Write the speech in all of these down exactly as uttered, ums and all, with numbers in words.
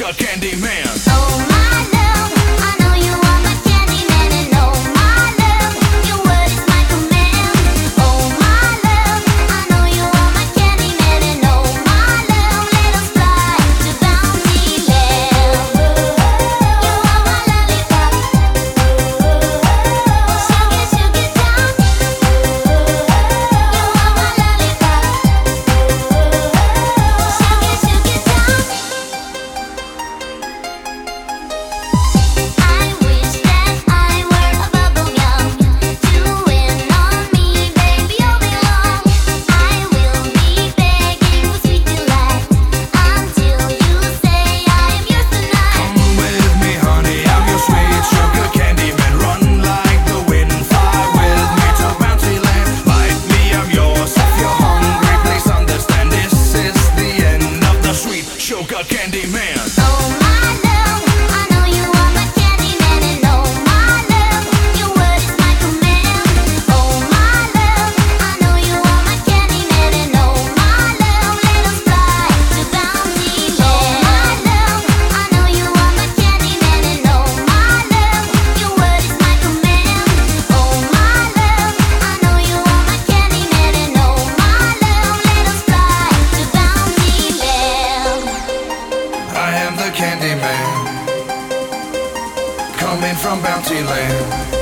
sugar candy man. Oh my love, I know you are my candy man, and oh my love, your word is my command. Oh my love, I know you are my candy man, and oh my love, let us fly to Bountyland. You are my lollipop, sugar sugar down. You are my lollipop, sugar sugar down. I wish that I were a bubble gum to win on me, baby, all day long. I will be begging for sweet delight until you say I am yours tonight. Come with me, honey, I'm your sweet sugar candy man. Run like the wind, fly with me to Bountyland. Like me, I'm yours. If you're hungry, please understand this is the end of the sweet sugar candy man. Oh my love, I know you are my candy man, and oh my love, your word is my command. Oh my love, I know you are my candy man, and oh my love, let us fly to Bountyland. Oh my love, I know you are my candy man, and oh my love, your word is my command. Oh my love, I know you are my candy man, and oh my love, let us fly to Bountyland. I am the candy man, coming from Bountyland.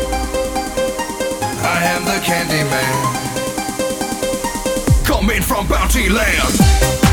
I am the candy man, coming from Bountyland.